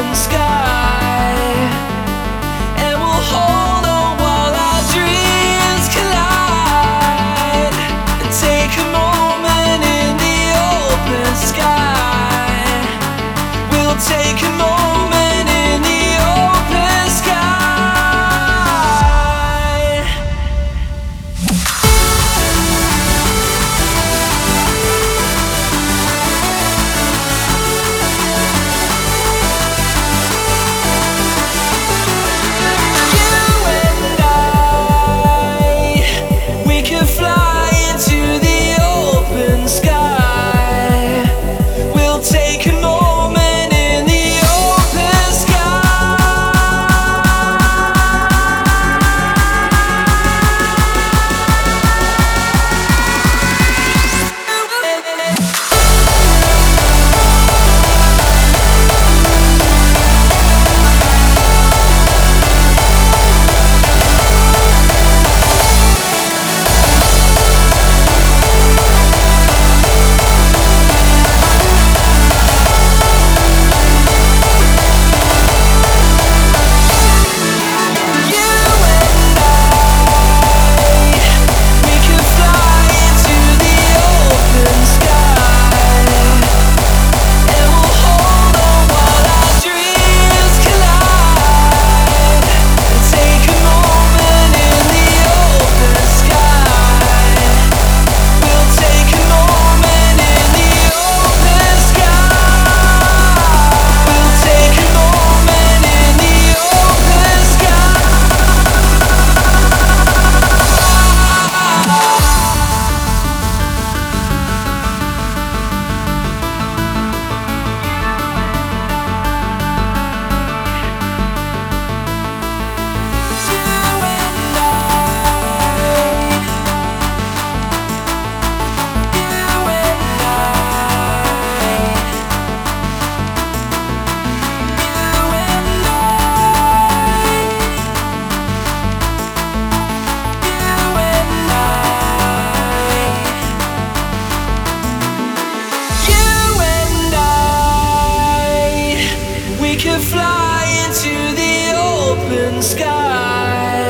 open sky, and we'll hold on while our dreams collide, and take a moment in the open sky. We'll take a moment in the open sky. Fly into the open sky,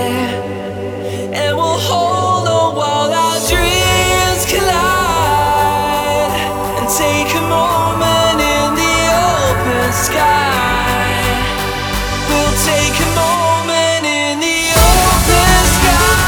and we'll hold on while our dreams collide, and take a moment in the open sky. We'll take a moment in the open sky.